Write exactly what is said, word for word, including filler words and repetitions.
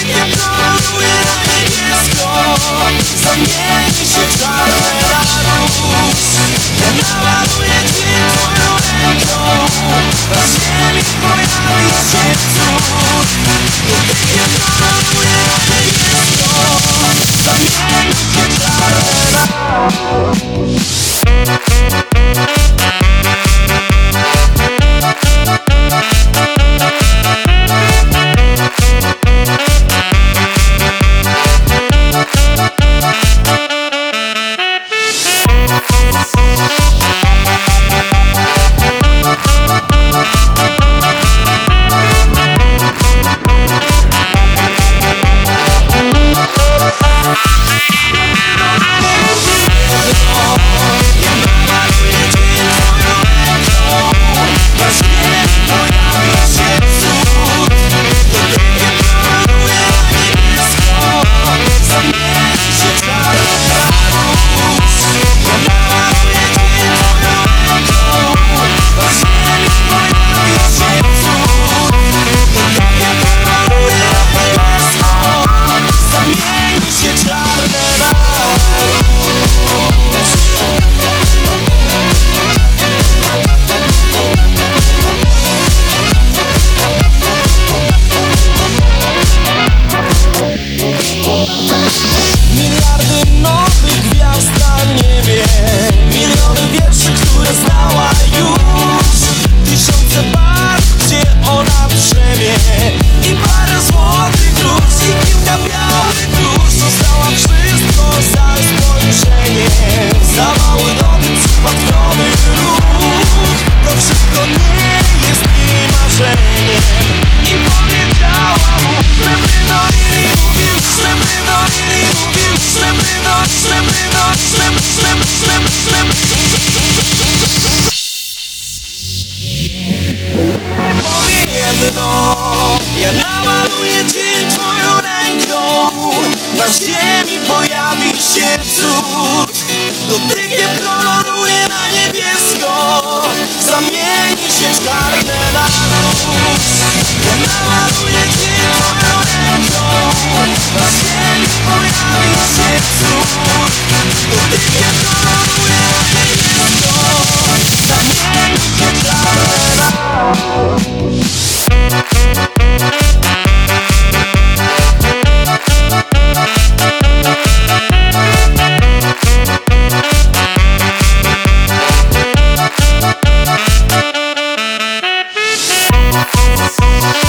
Dotykiem koloruje na niebiesko, zamieni się czarne na róż. Ja namaluję cię twoją ręką, na ziemi pojawi się cud. Dotykiem koloruje na niebiesko, zamieni się czarne na róż. Miliardy nowych gwiazd na niebie, miliony wierszy, które znała już, tysiące barw, gdzie ona drzemie, i parę złotych róż, i kilka białych dusz. Została wszystko za spojrzeniem, za mały dotyk, przypadkowy ruch. To wszystko nie jest jej marzeniem. I powiedziała mu, srebrno i mówił, srebrno i mówił, srebrno, srebrno, srebrno, srebrno, srebrno. Powie jedno, ja namaluję cię twoją ręką, na ziemi pojawi się cud. Dotykiem koloruje na niebiesko, zamieni się czarne na róż. Ja namaluję cię twoją ręką, na ziemi pojawi się cud. Dotykiem koloruje na niebiesko, zamieni się czarne na róż. We'll be right back.